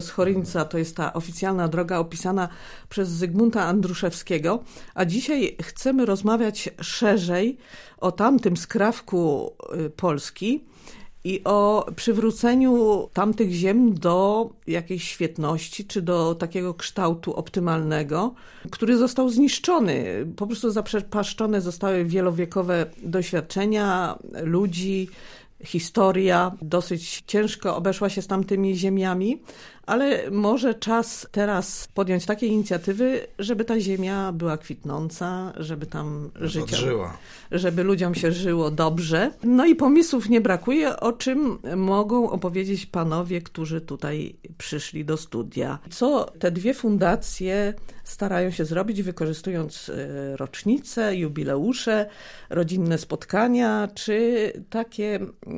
z Choryńca, to jest ta oficjalna droga opisana przez Zygmunta Andruszewskiego, a dzisiaj chcemy rozmawiać szerzej o tamtym skrawku Polski i o przywróceniu tamtych ziem do jakiejś świetności, czy do takiego kształtu optymalnego, który został zniszczony. Po prostu zaprzepaszczone zostały wielowiekowe doświadczenia ludzi, historia dosyć ciężko obeszła się z tamtymi ziemiami, ale może czas teraz podjąć takie inicjatywy, żeby ta ziemia była kwitnąca, żeby tam odżyła, żeby ludziom się żyło dobrze. No i pomysłów nie brakuje, o czym mogą opowiedzieć panowie, którzy tutaj przyszli do studia. Co te dwie fundacje starają się zrobić, wykorzystując rocznice, jubileusze, rodzinne spotkania, czy takie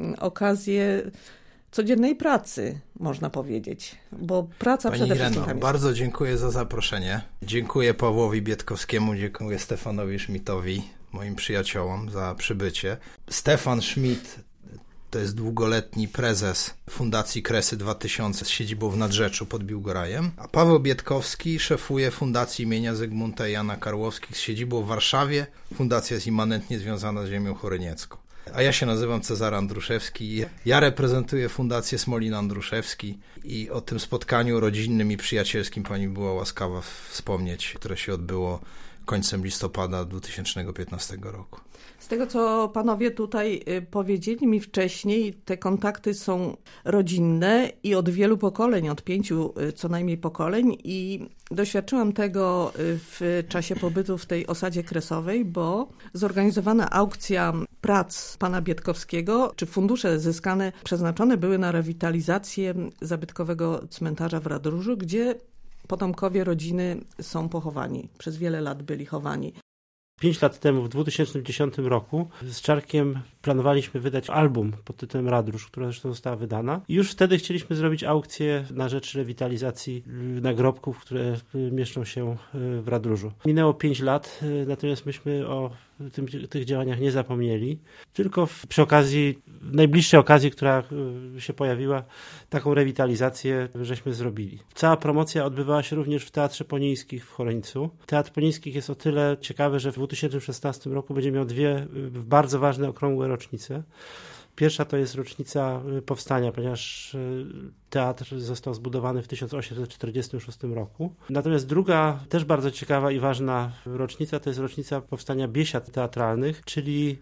okazje codziennej pracy, można powiedzieć, bo praca Pani przede wszystkim Ireno, bardzo dziękuję za zaproszenie. Dziękuję Pawłowi Bietkowskiemu, dziękuję Stefanowi Schmidtowi, moim przyjaciołom, za przybycie. Stefan Schmidt to jest długoletni prezes Fundacji Kresy 2000 z siedzibą w Nadrzeczu pod Biłgorajem, a Paweł Bietkowski szefuje Fundacji imienia Zygmunta i Jana Karłowskich z siedzibą w Warszawie. Fundacja jest immanentnie związana z ziemią choryniecką. A ja się nazywam Cezary Andruszewski. Ja reprezentuję Fundację Smolin Andruszewski i o tym spotkaniu rodzinnym i przyjacielskim pani była łaskawa wspomnieć, które się odbyło końcem listopada 2015 roku. Z tego, co panowie tutaj powiedzieli mi wcześniej, te kontakty są rodzinne i od wielu pokoleń, od 5 co najmniej pokoleń, i doświadczyłam tego w czasie pobytu w tej osadzie kresowej, bo zorganizowana aukcja prac pana Bietkowskiego, czy fundusze zyskane przeznaczone były na rewitalizację zabytkowego cmentarza w Radróżu, gdzie potomkowie rodziny są pochowani. Przez wiele lat byli chowani. 5 lat temu, w 2010 roku, z Czarkiem planowaliśmy wydać album pod tytułem Radróż, która zresztą została wydana. I już wtedy chcieliśmy zrobić aukcję na rzecz rewitalizacji nagrobków, które mieszczą się w Radróżu. Minęło 5 lat, natomiast myśmy o tych działaniach nie zapomnieli. Tylko przy okazji, najbliższej okazji, która się pojawiła, taką rewitalizację żeśmy zrobili. Cała promocja odbywała się również w Teatrze Ponińskich w Choryńcu. Teatr Ponińskich jest o tyle ciekawy, że w 2016 roku będzie miał 2 bardzo ważne, okrągłe rocznice. Pierwsza to jest rocznica powstania, ponieważ teatr został zbudowany w 1846 roku. Natomiast druga, też bardzo ciekawa i ważna rocznica, to jest rocznica powstania biesiad teatralnych, czyli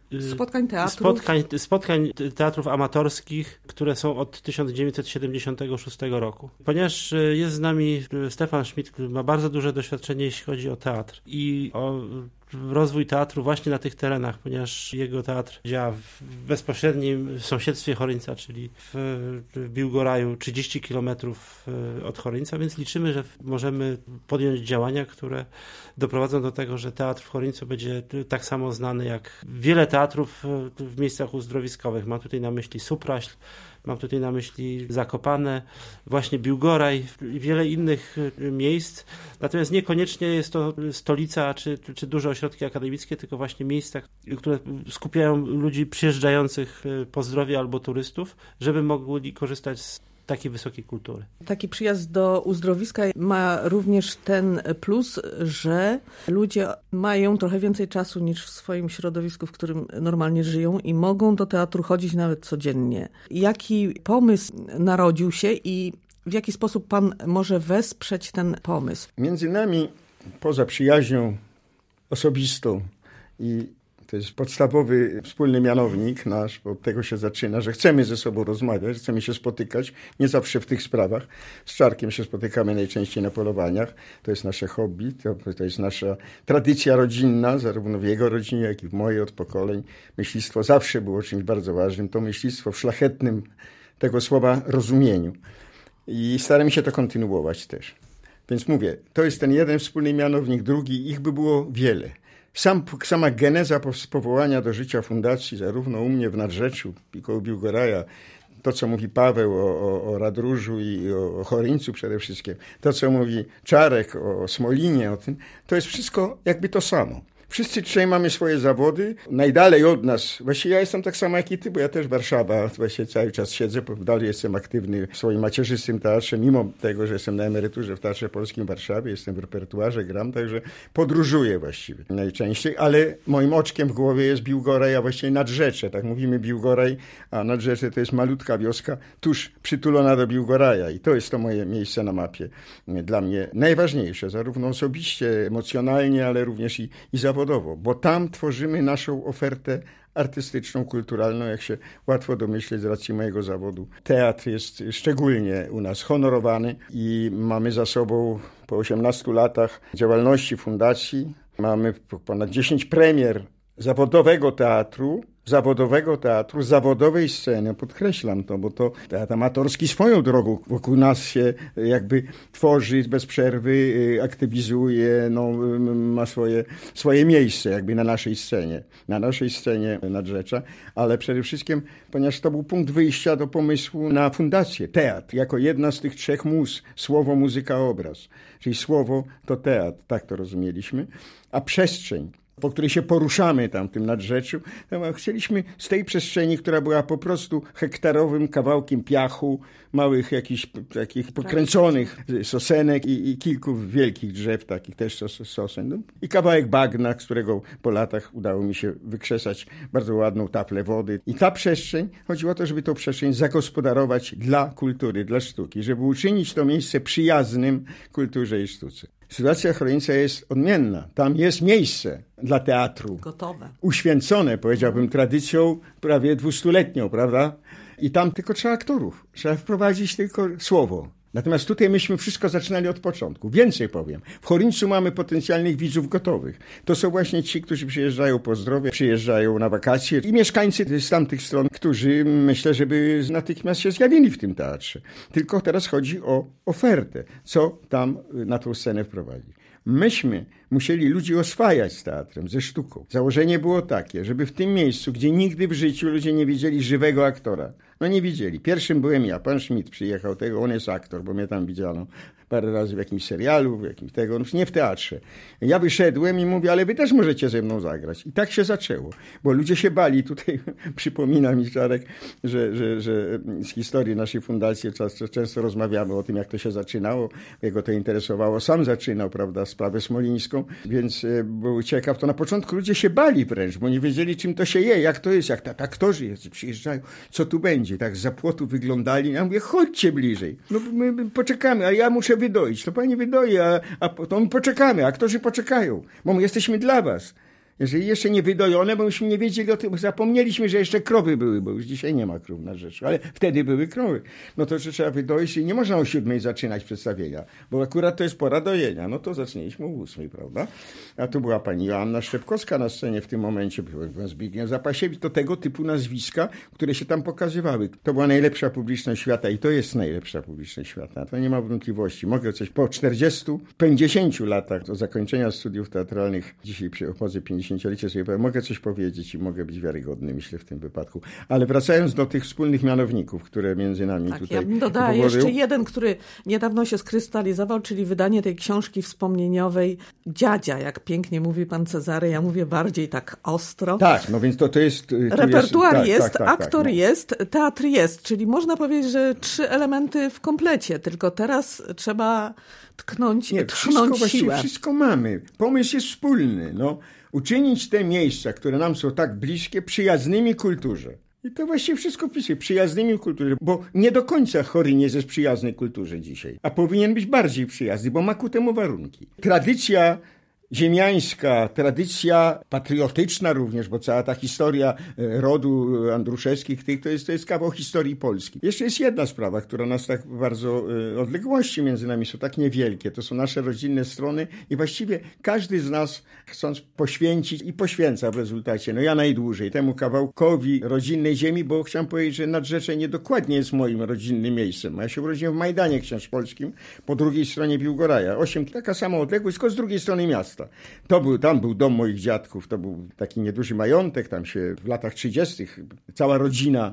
spotkań teatrów amatorskich, które są od 1976 roku. Ponieważ jest z nami Stefan Schmidt, który ma bardzo duże doświadczenie, jeśli chodzi o teatr i o rozwój teatru właśnie na tych terenach, ponieważ jego teatr działa w bezpośrednim sąsiedztwie Choryńca, czyli w Biłgoraju, 30 kilometrów od Choryńca, więc liczymy, że możemy podjąć działania, które doprowadzą do tego, że teatr w Choryńcu będzie tak samo znany jak wiele teatrów w miejscach uzdrowiskowych. Mam tutaj na myśli Supraśl, mam tutaj na myśli Zakopane, właśnie Biłgoraj i wiele innych miejsc. Natomiast niekoniecznie jest to stolica czy duże ośrodki akademickie, tylko właśnie miejsca, które skupiają ludzi przyjeżdżających po zdrowie albo turystów, żeby mogli korzystać z takiej wysokiej kultury. Taki przyjazd do uzdrowiska ma również ten plus, że ludzie mają trochę więcej czasu niż w swoim środowisku, w którym normalnie żyją, i mogą do teatru chodzić nawet codziennie. Jaki pomysł narodził się i w jaki sposób pan może wesprzeć ten pomysł? Między nami, poza przyjaźnią osobistą, i to jest podstawowy wspólny mianownik nasz, bo od tego się zaczyna, że chcemy ze sobą rozmawiać, chcemy się spotykać, nie zawsze w tych sprawach. Z Czarkiem się spotykamy najczęściej na polowaniach. To jest nasze hobby, to jest nasza tradycja rodzinna, zarówno w jego rodzinie, jak i w mojej, od pokoleń. Myślistwo zawsze było czymś bardzo ważnym. To myślistwo w szlachetnym tego słowa rozumieniu. I staramy się to kontynuować też. Więc mówię, to jest ten jeden wspólny mianownik, drugi, ich by było wiele. Sama geneza powołania do życia fundacji, zarówno u mnie w Nadrzeczu i koło Biłgoraja, to co mówi Paweł o Radróżu i o Choryńcu przede wszystkim, to co mówi Czarek o Smolinie, o tym, to jest wszystko jakby to samo. Wszyscy trzej mamy swoje zawody. Najdalej od nas, właściwie ja jestem tak samo jak i ty, bo ja też Warszawa, właściwie cały czas siedzę, dalej jestem aktywny w swoim macierzystym teatrze, mimo tego, że jestem na emeryturze w Teatrze Polskim w Warszawie, jestem w repertuarze, gram, także podróżuję właściwie najczęściej, ale moim oczkiem w głowie jest Biłgoraj, a właściwie Nadrzecze, tak mówimy Biłgoraj, a Nadrzecze to jest malutka wioska, tuż przytulona do Biłgoraja i to jest to moje miejsce na mapie. Dla mnie najważniejsze, zarówno osobiście, emocjonalnie, ale również i zawodowo, bo tam tworzymy naszą ofertę artystyczną, kulturalną, jak się łatwo domyśleć z racji mojego zawodu. Teatr jest szczególnie u nas honorowany i mamy za sobą po 18 latach działalności fundacji, mamy ponad 10 premier zawodowego teatru, zawodowej sceny, podkreślam to, bo to teatr amatorski swoją drogą wokół nas się jakby tworzy bez przerwy, aktywizuje, ma swoje miejsce jakby na naszej scenie Nadrzecza, ale przede wszystkim, ponieważ to był punkt wyjścia do pomysłu na fundację, teatr, jako jedna z tych trzech mus, słowo, muzyka, obraz, czyli słowo to teatr, tak to rozumieliśmy, a przestrzeń, po której się poruszamy tam w tym Nadrzeczu, chcieliśmy z tej przestrzeni, która była po prostu hektarowym kawałkiem piachu, małych jakichś takich pokręconych sosenek i kilku wielkich drzew, takich też sosen, i kawałek bagna, z którego po latach udało mi się wykrzesać bardzo ładną taflę wody. I ta przestrzeń, chodziło o to, żeby tą przestrzeń zagospodarować dla kultury, dla sztuki, żeby uczynić to miejsce przyjaznym kulturze i sztuce. Sytuacja w Choronicach jest odmienna. Tam jest miejsce dla teatru. Gotowe. Uświęcone, powiedziałbym, tradycją prawie 200-letnią, prawda? I tam tylko trzeba aktorów. Trzeba wprowadzić tylko słowo. Natomiast tutaj myśmy wszystko zaczynali od początku. Więcej powiem. W Chorniczu mamy potencjalnych widzów gotowych. To są właśnie ci, którzy przyjeżdżają po zdrowie, przyjeżdżają na wakacje i mieszkańcy z tamtych stron, którzy myślę, żeby natychmiast się zjawili w tym teatrze. Tylko teraz chodzi o ofertę. Co tam na tą scenę wprowadzić? Myśmy musieli ludzi oswajać z teatrem, ze sztuką. Założenie było takie, żeby w tym miejscu, gdzie nigdy w życiu ludzie nie widzieli żywego aktora, nie widzieli. Pierwszym byłem ja, pan Schmidt przyjechał, on jest aktor, bo mnie tam widziano parę razy w jakimś serialu, w jakimś nie w teatrze. Ja wyszedłem i mówię, ale wy też możecie ze mną zagrać. I tak się zaczęło, bo ludzie się bali. Tutaj przypomina mi Czarek, że z historii naszej fundacji często rozmawiamy o tym, jak to się zaczynało, jego to interesowało. Sam zaczynał, prawda, sprawę smolińską, więc był ciekaw. To na początku ludzie się bali wręcz, bo nie wiedzieli, czym to się je, jak to jest, jak aktorzy przyjeżdżają, co tu będzie. Tak z płotu wyglądali. Ja mówię, chodźcie bliżej. My poczekamy, a ja muszę wydoić. To pani wydoi, a to my poczekamy, aktorzy poczekają, bo my jesteśmy dla was. Jeżeli jeszcze nie wydojone, bo myśmy nie wiedzieli o tym, zapomnieliśmy, że jeszcze krowy były, bo już dzisiaj nie ma krów na Rzeszu, ale wtedy były krowy. To, że trzeba wydoić i nie można o 7:00 zaczynać przedstawienia, bo akurat to jest pora dojenia. To zaczęliśmy o 8:00, prawda? A tu była pani Joanna Szczepkowska na scenie w tym momencie, był Zbigniew Zapasiewicz, to tego typu nazwiska, które się tam pokazywały. To była najlepsza publiczność świata i to jest najlepsza publiczność świata. To nie ma wątpliwości. Mogę coś po 50 latach do zakończenia studiów teatralnych, dzisiaj przy okazji 50-lecie sobie powiem, mogę coś powiedzieć i mogę być wiarygodny, myślę, w tym wypadku. Ale wracając do tych wspólnych mianowników, które między nami tutaj... Ja bym dodała jeszcze jeden, który niedawno się skrystalizował, czyli wydanie tej książki wspomnieniowej Dziadzia, jak pięknie mówi pan Cezary, ja mówię bardziej tak ostro. Tak, więc to jest... Repertuar jest, aktor jest, teatr jest, czyli można powiedzieć, że 3 elementy w komplecie, tylko teraz trzeba tchnąć siłę. Wszystko mamy. Pomysł jest wspólny, uczynić te miejsca, które nam są tak bliskie, przyjaznymi kulturze. I to właściwie wszystko wpisuje. Przyjaznymi kulturze, bo nie do końca Choryniec jest przyjazny kulturze dzisiaj, a powinien być bardziej przyjazny, bo ma ku temu warunki. Tradycja ziemiańska, tradycja patriotyczna również, bo cała ta historia rodu Andruszewskich, to jest kawał historii Polski. Jeszcze jest jedna sprawa, która nas tak bardzo, odległości między nami są tak niewielkie, to są nasze rodzinne strony i właściwie każdy z nas, chcąc poświęcić i poświęca w rezultacie, ja najdłużej, temu kawałkowi rodzinnej ziemi, bo chciałem powiedzieć, że Nadrzecze niedokładnie jest moim rodzinnym miejscem. Ja się urodziłem w Majdanie Książpolskim, po drugiej stronie Biłgoraja. 8, taka sama odległość, tylko z drugiej strony miasta. Tam był dom moich dziadków, to był taki nieduży majątek, tam się w latach 30. cała rodzina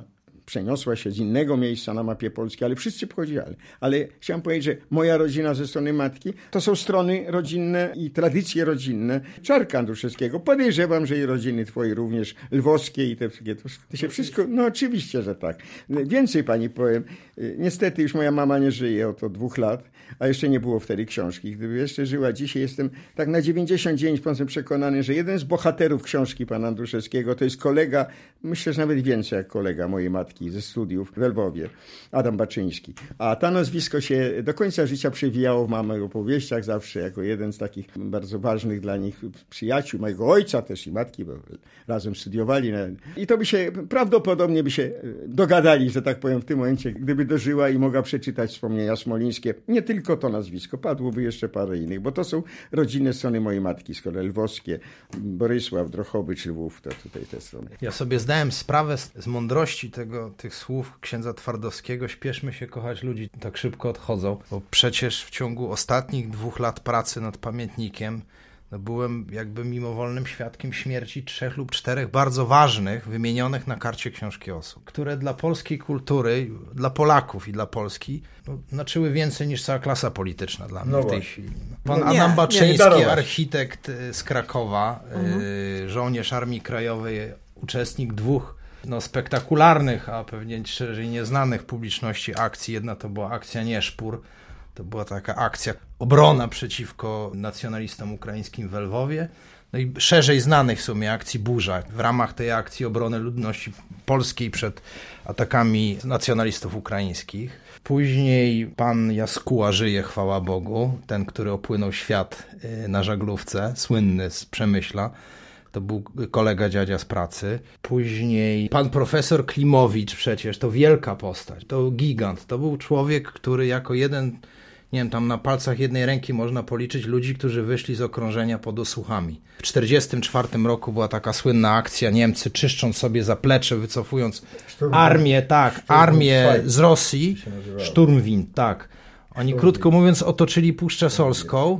przeniosła się z innego miejsca na mapie Polski, ale wszyscy pochodzili. Ale chciałem powiedzieć, że moja rodzina ze strony matki to są strony rodzinne i tradycje rodzinne Czarka Andruszewskiego. Podejrzewam, że i rodziny twojej również, lwowskie i te wszystkie. To się wszystko, no oczywiście, że tak. Więcej pani powiem. Niestety już moja mama nie żyje od 2 lat, a jeszcze nie było wtedy książki. Gdyby jeszcze żyła dzisiaj, jestem tak na 99% przekonany, że jeden z bohaterów książki pana Andruszewskiego to jest kolega, myślę, że nawet więcej jak kolega mojej matki ze studiów w Lwowie, Adam Baczyński. A to nazwisko się do końca życia przewijało w małych opowieściach zawsze jako jeden z takich bardzo ważnych dla nich przyjaciół, mojego ojca też i matki, bo razem studiowali. I to prawdopodobnie by się dogadali, że tak powiem, w tym momencie, gdyby dożyła i mogła przeczytać wspomnienia smolińskie. Nie tylko to nazwisko, padłoby jeszcze parę innych, bo to są rodzinne strony mojej matki, z kolei lwowskie, Borysław, Drohobycz, Lwów, to tutaj te strony. Ja sobie zdałem sprawę z mądrości tych słów księdza Twardowskiego. Śpieszmy się kochać ludzi, tak szybko odchodzą, bo przecież w ciągu ostatnich 2 lat pracy nad pamiętnikiem byłem jakby mimowolnym świadkiem śmierci 3 lub 4 bardzo ważnych, wymienionych na karcie książki osób, które dla polskiej kultury, dla Polaków i dla Polski znaczyły więcej niż cała klasa polityczna dla mnie w tej chwili. Pan Adam Baczyński, architekt z Krakowa, żołnierz Armii Krajowej, uczestnik 2 spektakularnych, a pewnie szerzej nieznanych publiczności akcji. Jedna to była akcja Nieszpór. To była taka akcja, obrona przeciwko nacjonalistom ukraińskim w Lwowie. No i szerzej znanej w sumie akcji Burza. W ramach tej akcji obrony ludności polskiej przed atakami nacjonalistów ukraińskich. Później pan Jaskuła żyje, chwała Bogu. Ten, który opłynął świat na żaglówce, słynny z Przemyśla. To był kolega dziadzia z pracy. Później pan profesor Klimowicz przecież, to wielka postać, to gigant. To był człowiek, który jako jeden, nie wiem, tam na palcach jednej ręki można policzyć ludzi, którzy wyszli z okrążenia pod Osłuchami. W 1944 roku była taka słynna akcja, Niemcy czyszcząc sobie zaplecze, wycofując armię z Rosji. Sturmwind, tak. Oni krótko mówiąc otoczyli Puszczę Solską.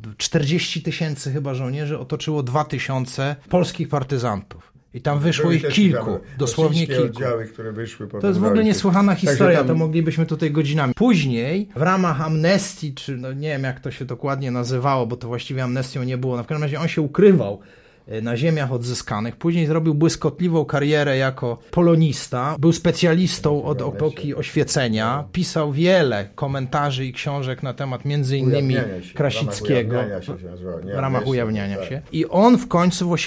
40 000 chyba żołnierzy otoczyło 2000 polskich partyzantów. I tam wyszło ich kilku, dosłownie kilku. Oddziały, które wyszły to jest w ogóle niesłychana historia, to moglibyśmy tutaj godzinami. Później w ramach amnestii, czy nie wiem jak to się dokładnie nazywało, bo to właściwie amnestią nie było, w każdym razie on się ukrywał na ziemiach odzyskanych. Później zrobił błyskotliwą karierę jako polonista. Był specjalistą od epoki oświecenia. Pisał wiele komentarzy i książek na temat między innymi Krasickiego. W ramach ujawniania się. I on w końcu w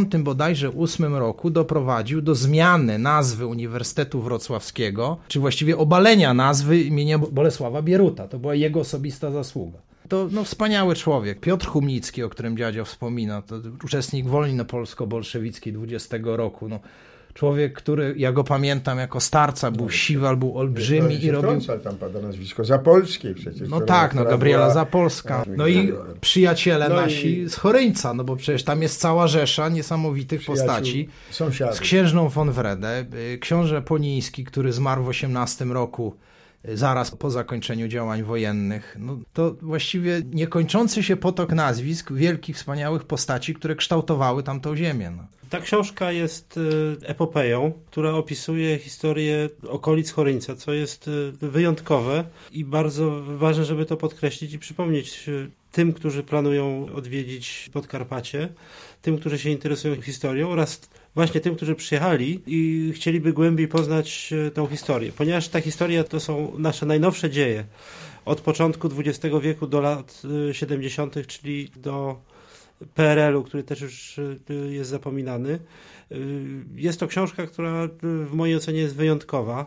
1988 roku doprowadził do zmiany nazwy Uniwersytetu Wrocławskiego, czy właściwie obalenia nazwy imienia Bolesława Bieruta. To była jego osobista zasługa. To wspaniały człowiek. Piotr Chumnicki, o którym dziadzio wspomina, to uczestnik wojny polsko-bolszewickiej 20 roku. Człowiek, który, ja go pamiętam jako starca, był siwal, był olbrzymi i robił... Tam pada nazwisko Zapolskiej przecież. Gabriela Zapolska. I przyjaciele nasi z Choryńca, bo przecież tam jest cała rzesza niesamowitych postaci. Sąsiadów. Z księżną von Wrede. Książę Poniński, który zmarł w 18 roku, zaraz po zakończeniu działań wojennych. To właściwie niekończący się potok nazwisk wielkich, wspaniałych postaci, które kształtowały tamtą ziemię. Ta książka jest epopeją, która opisuje historię okolic Choryńca, co jest wyjątkowe i bardzo ważne, żeby to podkreślić i przypomnieć tym, którzy planują odwiedzić Podkarpacie, tym, którzy się interesują historią oraz właśnie tym, którzy przyjechali i chcieliby głębiej poznać tą historię. Ponieważ ta historia to są nasze najnowsze dzieje. Od początku XX wieku do lat 70., czyli do PRL-u, który też już jest zapominany. Jest to książka, która w mojej ocenie jest wyjątkowa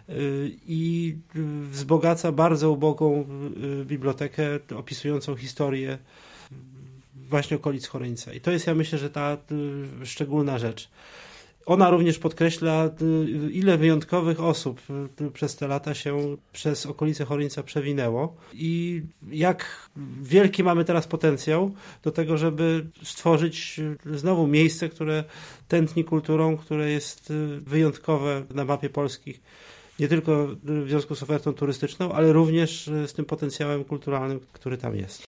i wzbogaca bardzo ubogą bibliotekę opisującą historię właśnie okolic Choryńca. I to jest, ja myślę, że ta szczególna rzecz. Ona również podkreśla, ile wyjątkowych osób przez te lata się przez okolice Choryńca przewinęło i jak wielki mamy teraz potencjał do tego, żeby stworzyć znowu miejsce, które tętni kulturą, które jest wyjątkowe na mapie Polski. Nie tylko w związku z ofertą turystyczną, ale również z tym potencjałem kulturalnym, który tam jest.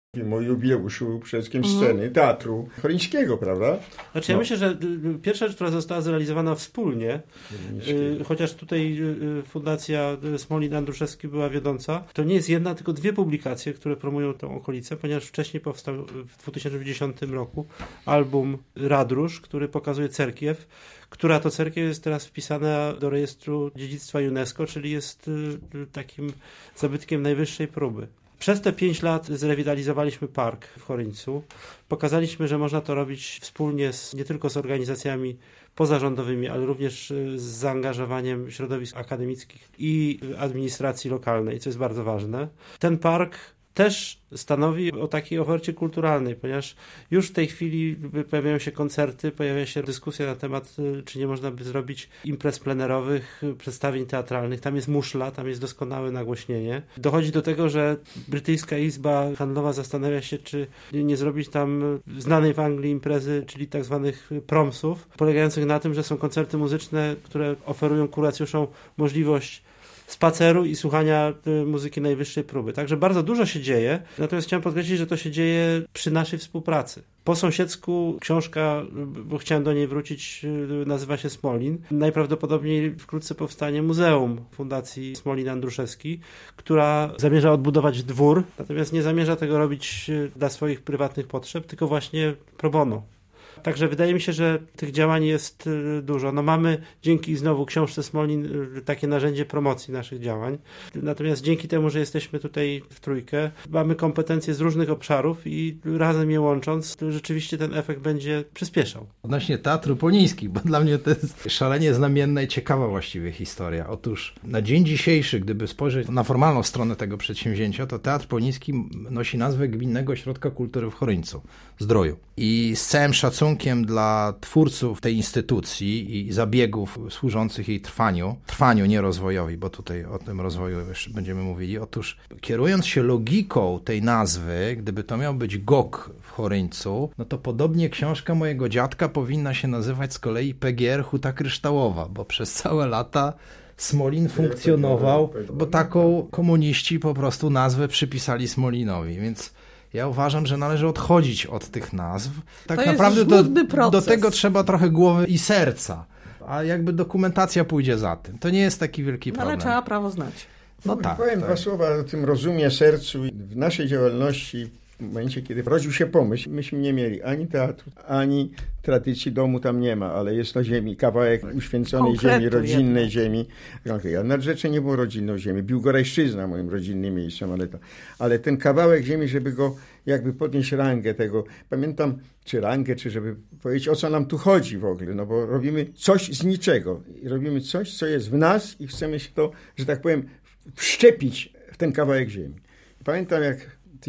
O jubileuszu przede wszystkim sceny Teatru Choryńskiego, prawda? Znaczy ja myślę, że pierwsza rzecz, która została zrealizowana wspólnie, chociaż tutaj Fundacja Smolin Andruszewski była wiodąca, to nie jest jedna, tylko dwie publikacje, które promują tę okolicę, ponieważ wcześniej powstał w 2010 roku album Radrusz, który pokazuje cerkiew, która to cerkiew jest teraz wpisana do rejestru dziedzictwa UNESCO, czyli jest takim zabytkiem najwyższej próby. Przez te 5 lat zrewitalizowaliśmy park w Choryńcu. Pokazaliśmy, że można to robić wspólnie nie tylko z organizacjami pozarządowymi, ale również z zaangażowaniem środowisk akademickich i administracji lokalnej, co jest bardzo ważne. Ten park też stanowi o takiej ofercie kulturalnej, ponieważ już w tej chwili pojawiają się koncerty, pojawia się dyskusja na temat, czy nie można by zrobić imprez plenerowych, przedstawień teatralnych. Tam jest muszla, tam jest doskonałe nagłośnienie. Dochodzi do tego, że Brytyjska Izba Handlowa zastanawia się, czy nie zrobić tam znanej w Anglii imprezy, czyli tak zwanych promsów, polegających na tym, że są koncerty muzyczne, które oferują kuracjuszom możliwość spaceru i słuchania muzyki najwyższej próby. Także bardzo dużo się dzieje, natomiast chciałem podkreślić, że to się dzieje przy naszej współpracy. Po sąsiedzku książka, bo chciałem do niej wrócić, nazywa się Smolin. Najprawdopodobniej wkrótce powstanie Muzeum Fundacji Smolin Andruszewski, która zamierza odbudować dwór, natomiast nie zamierza tego robić dla swoich prywatnych potrzeb, tylko właśnie pro bono. Także wydaje mi się, że tych działań jest dużo. Mamy dzięki znowu książce Smolin takie narzędzie promocji naszych działań. Natomiast dzięki temu, że jesteśmy tutaj w trójkę, mamy kompetencje z różnych obszarów i razem je łącząc, rzeczywiście ten efekt będzie przyspieszał. Odnośnie Teatru Poniński, bo dla mnie to jest szalenie znamienna i ciekawa właściwie historia. Otóż na dzień dzisiejszy, gdyby spojrzeć na formalną stronę tego przedsięwzięcia, to Teatr Poniński nosi nazwę Gminnego Ośrodka Kultury w Choryńcu, Zdroju. I z całym szacunkiem dla twórców tej instytucji i zabiegów służących jej trwaniu, nie rozwojowi, bo tutaj o tym rozwoju jeszcze będziemy mówili. Otóż kierując się logiką tej nazwy, gdyby to miał być GOK w Choryńcu, no to podobnie książka mojego dziadka powinna się nazywać z kolei PGR Huta Kryształowa, bo przez całe lata Smolin funkcjonował, bo taką komuniści po prostu nazwę przypisali Smolinowi, więc ja uważam, że należy odchodzić od tych nazw. Tak naprawdę do tego trzeba trochę głowy i serca, a jakby dokumentacja pójdzie za tym. To nie jest taki wielki problem. Ale trzeba prawo znać. Powiem dwa słowa o tym rozumie, sercu. W naszej działalności, w momencie, kiedy rodził się pomysł, myśmy nie mieli ani teatru, ani tradycji domu tam nie ma, ale jest na ziemi kawałek uświęconej ziemi, rodzinnej ziemi. Nadrzecze nie było rodzinną ziemi. Biłgorajszczyzna moim rodzinnym miejscem, ale ten kawałek ziemi, żeby go jakby podnieść rangę tego, pamiętam, czy rangę, czy żeby powiedzieć, o co nam tu chodzi w ogóle, no bo robimy coś z niczego. I robimy coś, co jest w nas i chcemy się to, że tak powiem, wszczepić w ten kawałek ziemi. Pamiętam, jak w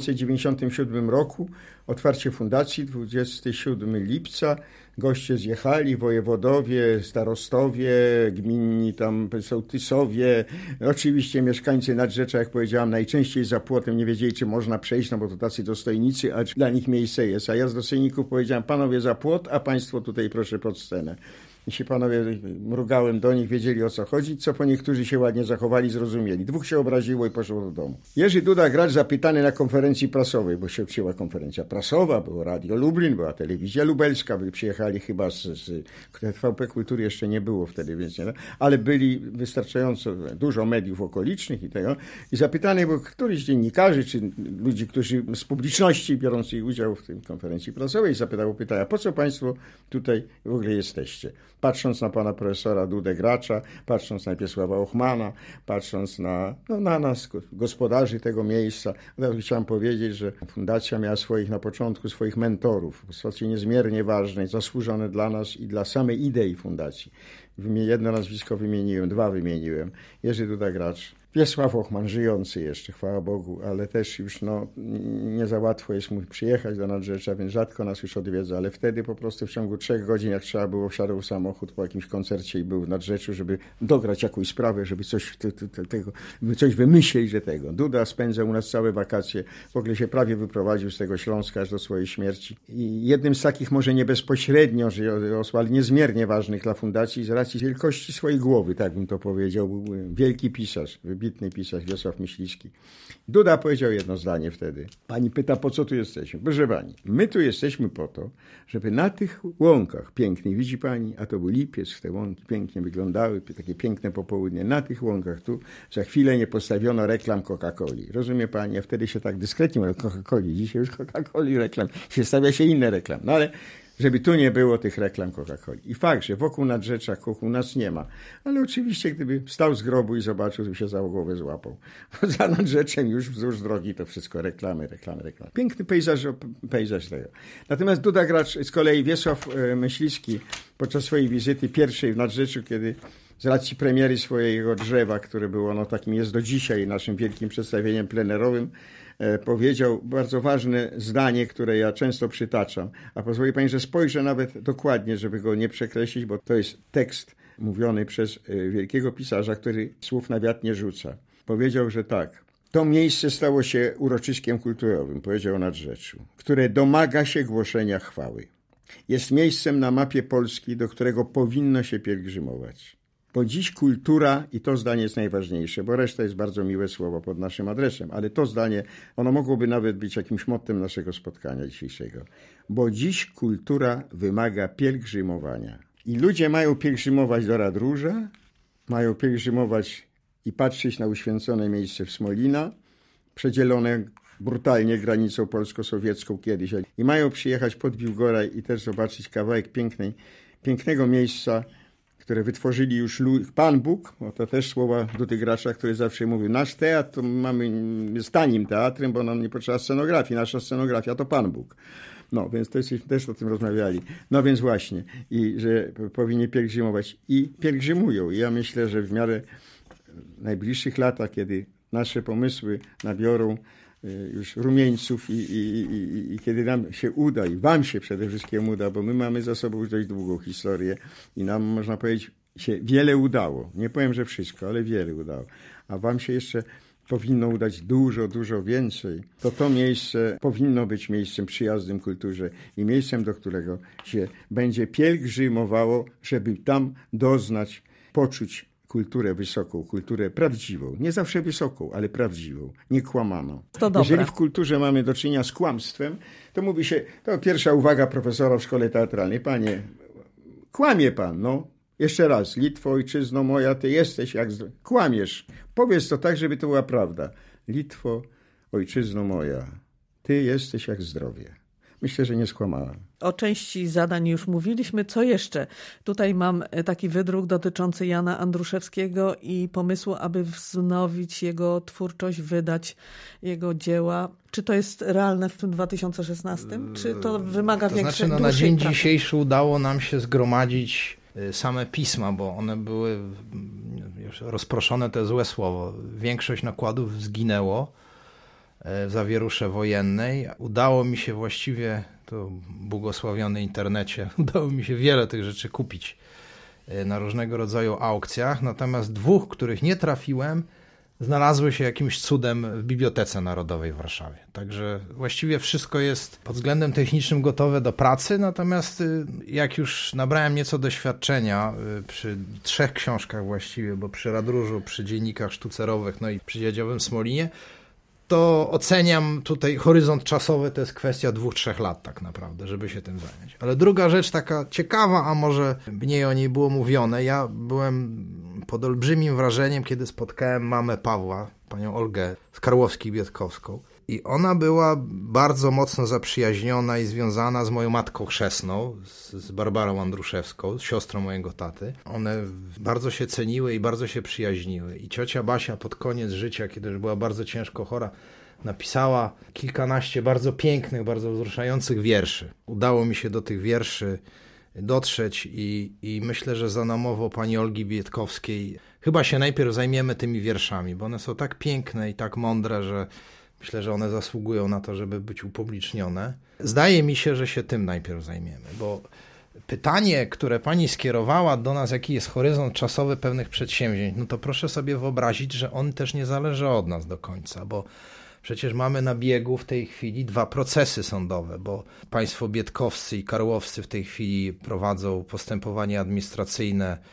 1997 roku otwarcie fundacji, 27 lipca, goście zjechali, wojewodowie, starostowie, gminni tam sołtysowie, oczywiście mieszkańcy Nadrzecza, jak powiedziałam, najczęściej za płotem nie wiedzieli, czy można przejść, no bo to tacy dostojnicy, a dla nich miejsce jest. A ja z dostojników powiedziałem, panowie za płot, a państwo tutaj proszę pod scenę. Jeśli panowie, mrugałem do nich, wiedzieli o co chodzi, co po niektórzy się ładnie zachowali, zrozumieli. 2 się obraziło i poszło do domu. Jerzy Duda, gracz zapytany na konferencji prasowej, bo się odbyła konferencja prasowa, było Radio Lublin, była telewizja lubelska, przyjechali chyba z TVP Kultury jeszcze nie było wtedy, więc nie, ale byli wystarczająco dużo mediów okolicznych i tego. I zapytany był któryś dziennikarzy, czy ludzi, którzy z publiczności biorących udział w tej konferencji prasowej, zapytał pytania, po co państwo tutaj w ogóle jesteście? Patrząc na pana profesora Dudę Gracza, patrząc na Piesława Ochmana, patrząc na nas, gospodarzy tego miejsca. Chciałem powiedzieć, że fundacja miała na początku swoich mentorów, postacie niezmiernie ważne, zasłużone dla nas i dla samej idei fundacji. Jedno nazwisko wymieniłem, 2 wymieniłem. Jerzy Duda Gracz, Piesław Ochman, żyjący jeszcze, chwała Bogu, ale też już nie za łatwo jest mu przyjechać do Nadrzecza, więc rzadko nas już odwiedza, ale wtedy po prostu w ciągu 3 godzin, jak trzeba było, wsiadł w samochód po jakimś koncercie i był w Nadrzeczu, żeby dograć jakąś sprawę, żeby coś wymyślić, że tego. Duda spędzał u nas całe wakacje, w ogóle się prawie wyprowadził z tego Śląska aż do swojej śmierci. I jednym z takich może nie bezpośrednio, ale niezmiernie ważnych dla fundacji z racji wielkości swojej głowy, tak bym to powiedział, był wielki pisarz, wybitny pisarz Wiesław Myśliwski. Duda powiedział jedno zdanie wtedy. Pani pyta, po co tu jesteśmy? Proszę pani, my tu jesteśmy po to, żeby na tych łąkach pięknych, widzi pani, a to był lipiec, te łąki pięknie wyglądały, takie piękne popołudnie, na tych łąkach tu za chwilę nie postawiono reklam Coca-Coli. Rozumie pani? A wtedy się tak dyskretnie mówi o Coca-Coli. Dzisiaj już Coca-Coli reklam, się stawia się inne reklam. No ale żeby tu nie było tych reklam Coca-Coli. I fakt, że wokół Nadrzecza wokół nas nie ma. Ale oczywiście, gdyby wstał z grobu i zobaczył, to by się za głowę złapał. Bo za Nadrzeczem już wzdłuż drogi to wszystko reklamy. Piękny pejzaż tego. Natomiast Duda Gracz, z kolei Wiesław Myśliwski, podczas swojej wizyty pierwszej w Nadrzeczu, kiedy z racji premiery swojego drzewa, które było takim jest do dzisiaj naszym wielkim przedstawieniem plenerowym, powiedział bardzo ważne zdanie, które ja często przytaczam. A pozwoli pani, że spojrzę nawet dokładnie, żeby go nie przekreślić, bo to jest tekst mówiony przez wielkiego pisarza, który słów na wiatr nie rzuca. Powiedział, że tak. To miejsce stało się uroczyskiem kulturowym, powiedział o Nadrzeczu, które domaga się głoszenia chwały. Jest miejscem na mapie Polski, do którego powinno się pielgrzymować. Bo dziś kultura, i to zdanie jest najważniejsze, bo reszta jest bardzo miłe słowo pod naszym adresem, ale to zdanie, ono mogłoby nawet być jakimś mottem naszego spotkania dzisiejszego. Bo dziś kultura wymaga pielgrzymowania. I ludzie mają pielgrzymować do Radróża, mają pielgrzymować i patrzeć na uświęcone miejsce w Smolina, przedzielone brutalnie granicą polsko-sowiecką kiedyś. I mają przyjechać pod Biłgoraj i też zobaczyć kawałek pięknego miejsca, które wytworzyli już Pan Bóg, to też słowa Dudy Gracza, który zawsze mówił, nasz teatr to jest tanim teatrem, bo nam nie potrzeba scenografii, nasza scenografia to Pan Bóg. No, więc też o tym rozmawiali. No więc właśnie, i że powinni pielgrzymować. I pielgrzymują. I ja myślę, że w miarę najbliższych latach, kiedy nasze pomysły nabiorą już rumieńców i kiedy nam się uda i wam się przede wszystkim uda, bo my mamy za sobą już dość długą historię i nam, można powiedzieć, się wiele udało. Nie powiem, że wszystko, ale wiele udało. A wam się jeszcze powinno udać dużo więcej. To miejsce powinno być miejscem przyjaznym kulturze i miejscem, do którego się będzie pielgrzymowało, żeby tam doznać, poczuć kulturę wysoką, kulturę prawdziwą. Nie zawsze wysoką, ale prawdziwą, niekłamaną. Jeżeli w kulturze mamy do czynienia z kłamstwem, to mówi się, to pierwsza uwaga profesora w szkole teatralnej. Panie, kłamie pan, no. Jeszcze raz, Litwo, ojczyzno moja, ty jesteś jak kłamiesz. Powiedz to tak, żeby to była prawda. Litwo, ojczyzno moja, ty jesteś jak zdrowie. Myślę, że nie skłamałem. O części zadań już mówiliśmy. Co jeszcze? Tutaj mam taki wydruk dotyczący Jana Andruszewskiego i pomysłu, aby wznowić jego twórczość, wydać jego dzieła. Czy to jest realne w tym 2016? Czy to wymaga większej na dzień dzisiejszy udało nam się zgromadzić same pisma, bo one były już rozproszone, to złe słowo. Większość nakładów zginęło w zawierusze wojennej. Udało mi się właściwie, to błogosławiony internecie, udało mi się wiele tych rzeczy kupić na różnego rodzaju aukcjach, natomiast dwóch, których nie trafiłem, znalazły się jakimś cudem w Bibliotece Narodowej w Warszawie. Także właściwie wszystko jest pod względem technicznym gotowe do pracy, natomiast jak już nabrałem nieco doświadczenia przy 3 książkach właściwie, bo przy Radróżu, przy dziennikach sztucerowych, no i przy Dziadziowym Smolinie, to oceniam tutaj horyzont czasowy, to jest kwestia 2-3 lat tak naprawdę, żeby się tym zająć. Ale druga rzecz taka ciekawa, a może mniej o niej było mówione, ja byłem pod olbrzymim wrażeniem, kiedy spotkałem mamę Pawła, panią Olgę Skarłowską-Bietkowską. I ona była bardzo mocno zaprzyjaźniona i związana z moją matką chrzestną, z Barbarą Andruszewską, z siostrą mojego taty. One bardzo się ceniły i bardzo się przyjaźniły. I ciocia Basia pod koniec życia, kiedy już była bardzo ciężko chora, napisała kilkanaście bardzo pięknych, bardzo wzruszających wierszy. Udało mi się do tych wierszy dotrzeć i myślę, że za namową pani Olgi Bietkowskiej chyba się najpierw zajmiemy tymi wierszami, bo one są tak piękne i tak mądre, że myślę, że one zasługują na to, żeby być upublicznione. Zdaje mi się, że się tym najpierw zajmiemy, bo pytanie, które pani skierowała do nas, jaki jest horyzont czasowy pewnych przedsięwzięć, no to proszę sobie wyobrazić, że on też nie zależy od nas do końca, bo przecież mamy na biegu w tej chwili 2 procesy sądowe, bo państwo bietkowscy i karłowscy w tej chwili prowadzą postępowanie administracyjne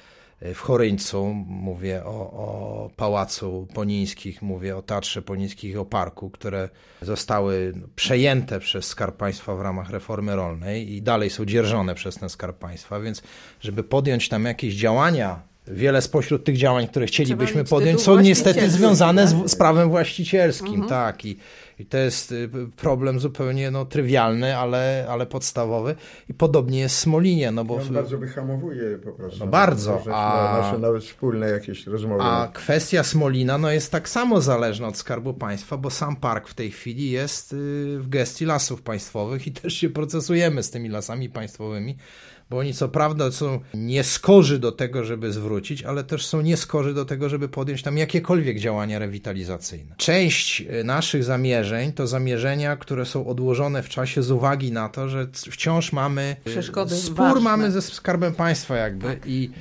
w Choryńcu, mówię o Pałacu Ponińskich, mówię o Teatrze Ponińskich i o Parku, które zostały przejęte przez Skarb Państwa w ramach reformy rolnej i dalej są dzierżone przez ten Skarb Państwa, więc żeby podjąć tam jakieś działania, wiele spośród tych działań, które chcielibyśmy podjąć, są niestety związane z prawem właścicielskim, tak, i to jest problem zupełnie trywialny, ale podstawowy i podobnie jest w Smolinie. Bo on bardzo wyhamowuje po prostu. No bardzo. Nasze nawet wspólne jakieś rozmowy. A kwestia Smolina jest tak samo zależna od Skarbu Państwa, bo sam park w tej chwili jest w gestii Lasów Państwowych i też się procesujemy z tymi Lasami Państwowymi, bo oni co prawda są nieskorzy do tego, żeby zwrócić, ale też są nieskorzy do tego, żeby podjąć tam jakiekolwiek działania rewitalizacyjne. Część naszych zamierzeń to zamierzenia, które są odłożone w czasie z uwagi na to, że wciąż mamy spór mamy ze Skarbem Państwa jakby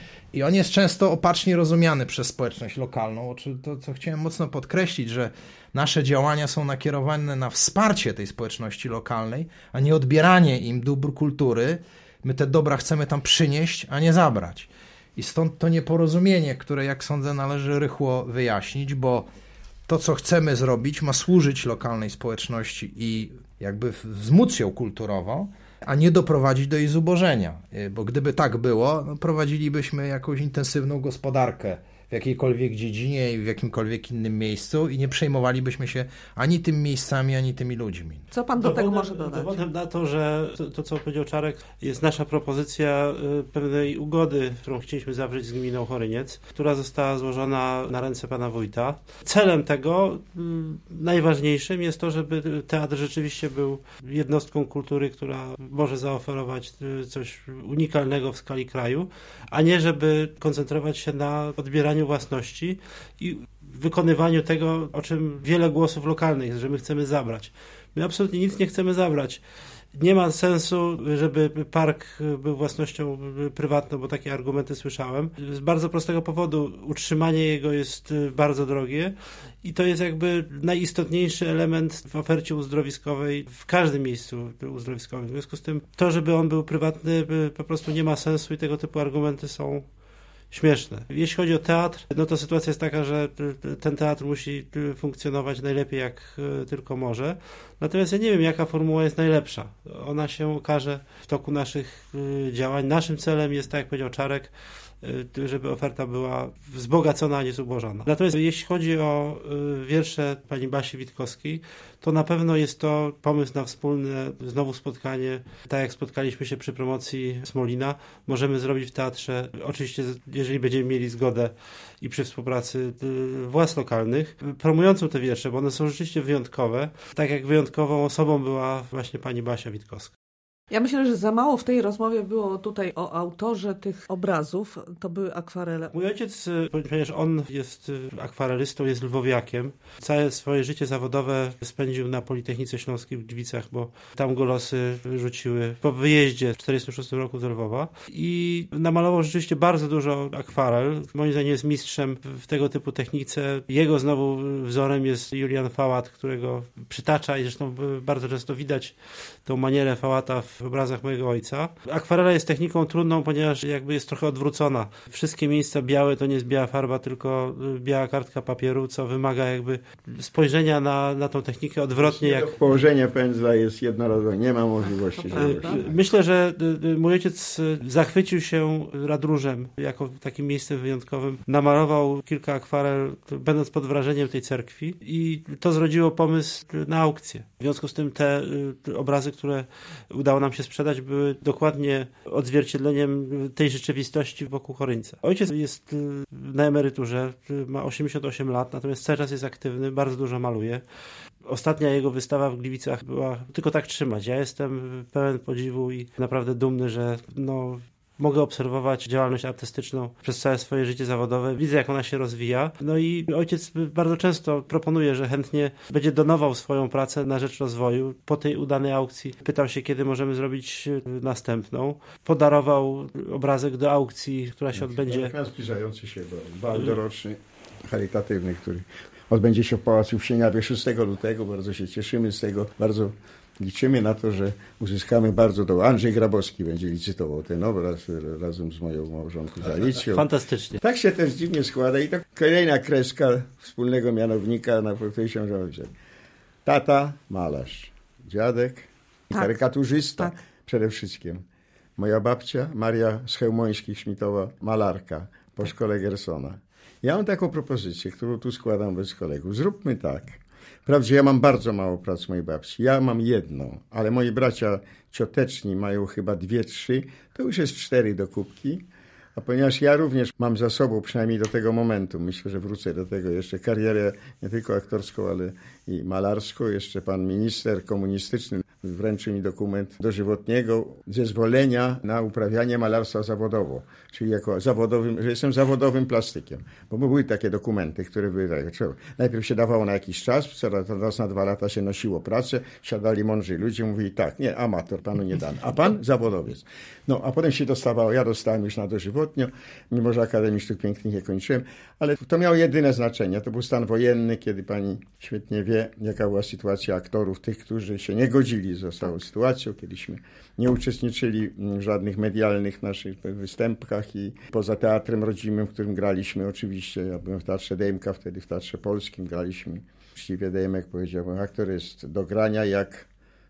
i on jest często opacznie rozumiany przez społeczność lokalną, to co chciałem mocno podkreślić, że nasze działania są nakierowane na wsparcie tej społeczności lokalnej, a nie odbieranie im dóbr kultury. My te dobra chcemy tam przynieść, a nie zabrać. I stąd to nieporozumienie, które, jak sądzę, należy rychło wyjaśnić, bo to, co chcemy zrobić, ma służyć lokalnej społeczności i jakby wzmóc ją kulturowo, a nie doprowadzić do jej zubożenia. Bo gdyby tak było, prowadzilibyśmy jakąś intensywną gospodarkę w jakiejkolwiek dziedzinie i w jakimkolwiek innym miejscu i nie przejmowalibyśmy się ani tymi miejscami, ani tymi ludźmi. Co pan do tego może dodać? Dowodem na to, że to, co powiedział Czarek, jest nasza propozycja pewnej ugody, którą chcieliśmy zawrzeć z gminą Choryniec, która została złożona na ręce pana wójta. Celem tego najważniejszym jest to, żeby teatr rzeczywiście był jednostką kultury, która może zaoferować coś unikalnego w skali kraju, a nie żeby koncentrować się na odbieraniu własności i wykonywaniu tego, o czym wiele głosów lokalnych jest, że my chcemy zabrać. My absolutnie nic nie chcemy zabrać. Nie ma sensu, żeby park był własnością prywatną, bo takie argumenty słyszałem. Z bardzo prostego powodu. Utrzymanie jego jest bardzo drogie i to jest jakby najistotniejszy element w ofercie uzdrowiskowej w każdym miejscu uzdrowiskowym. W związku z tym to, żeby on był prywatny, po prostu nie ma sensu i tego typu argumenty są śmieszne. Jeśli chodzi o teatr, to sytuacja jest taka, że ten teatr musi funkcjonować najlepiej jak tylko może. Natomiast ja nie wiem, jaka formuła jest najlepsza. Ona się okaże w toku naszych działań. Naszym celem jest, tak jak powiedział Czarek, żeby oferta była wzbogacona, a nie zubożona. Natomiast jeśli chodzi o wiersze pani Basi Witkowskiej, to na pewno jest to pomysł na wspólne znowu spotkanie, tak jak spotkaliśmy się przy promocji Smolina. Możemy zrobić w teatrze, oczywiście jeżeli będziemy mieli zgodę i przy współpracy władz lokalnych, promującą te wiersze, bo one są rzeczywiście wyjątkowe, tak jak wyjątkową osobą była właśnie pani Basia Witkowska. Ja myślę, że za mało w tej rozmowie było tutaj o autorze tych obrazów. To były akwarele. Mój ojciec, ponieważ on jest akwarelistą, jest lwowiakiem. Całe swoje życie zawodowe spędził na Politechnice Śląskiej w Gliwicach, bo tam go losy rzuciły po wyjeździe w 1946 roku z Lwowa. I namalował rzeczywiście bardzo dużo akwarel. Moim zdaniem jest mistrzem w tego typu technice. Jego znowu wzorem jest Julian Fałat, którego przytacza i zresztą bardzo często widać tą manierę Fałata w obrazach mojego ojca. Akwarela jest techniką trudną, ponieważ jakby jest trochę odwrócona. Wszystkie miejsca białe to nie jest biała farba, tylko biała kartka papieru, co wymaga jakby spojrzenia na tą technikę odwrotnie. Położenie pędzla jest jednorazowe, nie ma możliwości. Myślę, że mój ojciec zachwycił się Radróżem jako takim miejscem wyjątkowym. Namalował kilka akwarel, będąc pod wrażeniem tej cerkwi i to zrodziło pomysł na aukcję. W związku z tym te obrazy, które udało nam się sprzedać, były dokładnie odzwierciedleniem tej rzeczywistości wokół Choryńca. Ojciec jest na emeryturze, ma 88 lat, natomiast cały czas jest aktywny, bardzo dużo maluje. Ostatnia jego wystawa w Gliwicach była tylko tak trzymać. Ja jestem pełen podziwu i naprawdę dumny, że mogę obserwować działalność artystyczną przez całe swoje życie zawodowe. Widzę, jak ona się rozwija. No i ojciec bardzo często proponuje, że chętnie będzie donował swoją pracę na rzecz rozwoju. Po tej udanej aukcji pytał się, kiedy możemy zrobić następną. Podarował obrazek do aukcji, która się odbędzie. Zbliżający się bal doroczny, charytatywny, który odbędzie się w Pałacu w Sieniawie 6 lutego. Bardzo się cieszymy z tego, bardzo liczymy na to, że uzyskamy bardzo dobrze. Andrzej Grabowski będzie licytował ten obraz razem z moją małżonką Alicją. Fantastycznie. Tak się też dziwnie składa i to kolejna kreska wspólnego mianownika, na której się że tata malarz, dziadek karykaturzysta przede wszystkim. Moja babcia Maria z Chełmońskich Szmitowa, malarka po szkole Gersona. Ja mam taką propozycję, którą tu składam bez kolegów. Zróbmy tak. Wprawdzie ja mam bardzo mało prac mojej babci. Ja mam jedną, ale moi bracia cioteczni mają chyba 2-3. To już jest 4 do kubki. A ponieważ ja również mam za sobą, przynajmniej do tego momentu, myślę, że wrócę do tego jeszcze, karierę nie tylko aktorską, ale i malarską. Jeszcze pan minister komunistyczny wręczył mi dokument dożywotniego zezwolenia na uprawianie malarstwa zawodowo. Czyli jako zawodowym, że jestem zawodowym plastykiem. Bo były takie dokumenty, które były takie. Najpierw się dawało na jakiś czas, raz na 2 lata się nosiło pracę, siadali mądrzy ludzie, mówili tak, nie, amator, panu nie damy, a pan zawodowiec. No, a potem się dostawało, ja dostałem już na dożywotnio, mimo że Akademii Sztuk Pięknych nie kończyłem, ale to miało jedyne znaczenie. To był stan wojenny, kiedy pani świetnie wie, jaka była sytuacja aktorów, tych, którzy się nie godzili z całą sytuacją, kiedyśmy nie uczestniczyli w żadnych medialnych naszych występkach i poza teatrem rodzimym, w którym graliśmy oczywiście, ja byłem w Teatrze Dejmka, wtedy w Teatrze Polskim graliśmy. Właściwie Dejmek powiedział, aktor jest do grania jak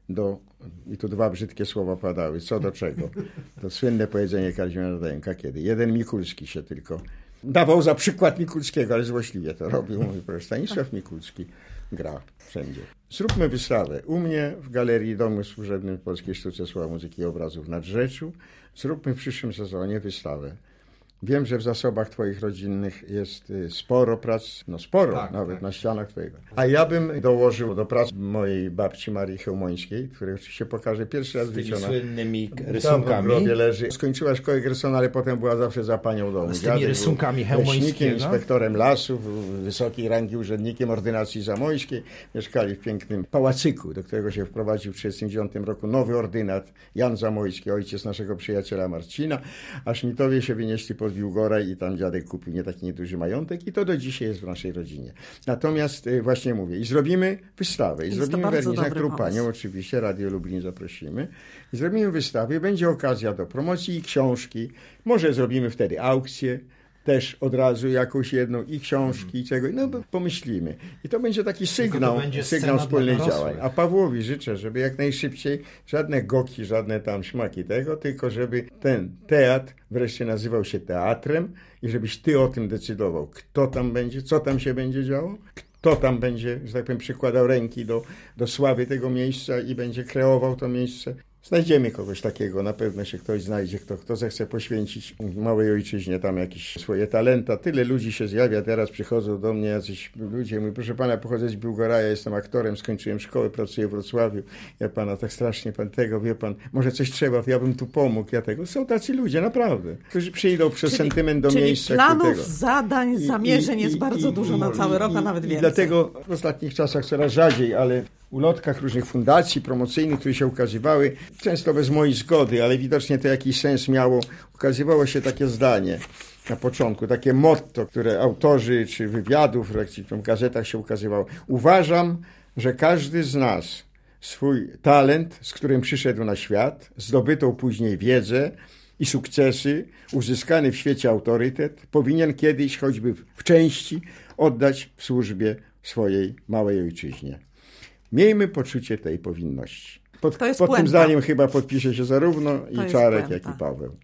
i tu 2 brzydkie słowa padały, co do czego. To słynne powiedzenie Kazimierza Dejmka, kiedy jeden Mikulski się tylko dawał za przykład Mikulskiego, ale złośliwie to robił. Mówi, proszę, Stanisław Mikulski gra wszędzie. Zróbmy wystawę u mnie w Galerii Domu Służebnym Polskiej Sztuce Słowa, Muzyki i Obrazów w Nadrzeczu. Zróbmy w przyszłym sezonie wystawę. Wiem, że w zasobach twoich rodzinnych jest sporo prac, nawet na ścianach twojego. A ja bym dołożył do prac mojej babci Marii Chełmońskiej, której oczywiście pokażę pierwszy raz wyciona. Z tymi słynnymi rysunkami. Leży. Skończyła szkołę Gersona, ale potem była zawsze za panią domu. Z tymi rysunkami Chełmońskiego. Inspektorem lasów, wysokiej rangi urzędnikiem ordynacji zamojskiej. Mieszkali w pięknym pałacyku, do którego się wprowadził w 1939 roku nowy ordynat Jan Zamojski, ojciec naszego przyjaciela Marcina, a Szmitowie się wynieśli pod Biłgoraj i tam dziadek kupił taki nieduży majątek i to do dzisiaj jest w naszej rodzinie. Natomiast właśnie mówię, i zrobimy wystawę, i zrobimy werniz na Krupanią, oczywiście, Radio Lublin zaprosimy, i zrobimy wystawę, będzie okazja do promocji i książki, może zrobimy wtedy aukcję, też od razu jakąś jedną i książki i czego, no pomyślimy. I to będzie taki sygnał wspólnych działań. A Pawłowi życzę, żeby jak najszybciej żadne goki, żadne tam śmaki tego, tylko żeby ten teatr wreszcie nazywał się teatrem i żebyś ty o tym decydował, kto tam będzie, co tam się będzie działo, kto tam będzie, że tak powiem, przykładał ręki do sławy tego miejsca i będzie kreował to miejsce. Znajdziemy kogoś takiego, na pewno się ktoś znajdzie, kto zechce poświęcić małej ojczyźnie tam jakieś swoje talenta. Tyle ludzi się zjawia, teraz przychodzą do mnie jacyś ludzie, mówią, proszę pana, pochodzę z Biłgoraja, jestem aktorem, skończyłem szkołę, pracuję w Wrocławiu. Ja pana tak strasznie, pan tego, wie pan, może coś trzeba, ja bym tu pomógł, ja tego. Są tacy ludzie, naprawdę, którzy przyjdą przez sentyment do miejsca. Czyli planów, zadań, zamierzeń jest bardzo dużo na cały rok, a nawet więcej. I dlatego w ostatnich czasach coraz rzadziej, ale w ulotkach różnych fundacji promocyjnych, które się ukazywały, często bez mojej zgody, ale widocznie to jakiś sens miało, ukazywało się takie zdanie na początku, takie motto, które autorzy czy wywiadów w gazetach się ukazywało. Uważam, że każdy z nas swój talent, z którym przyszedł na świat, zdobytą później wiedzę i sukcesy, uzyskany w świecie autorytet, powinien kiedyś, choćby w części, oddać w służbie swojej małej ojczyźnie. Miejmy poczucie tej powinności. Pod tym zdaniem chyba podpisze się zarówno i Czarek, jak i Paweł.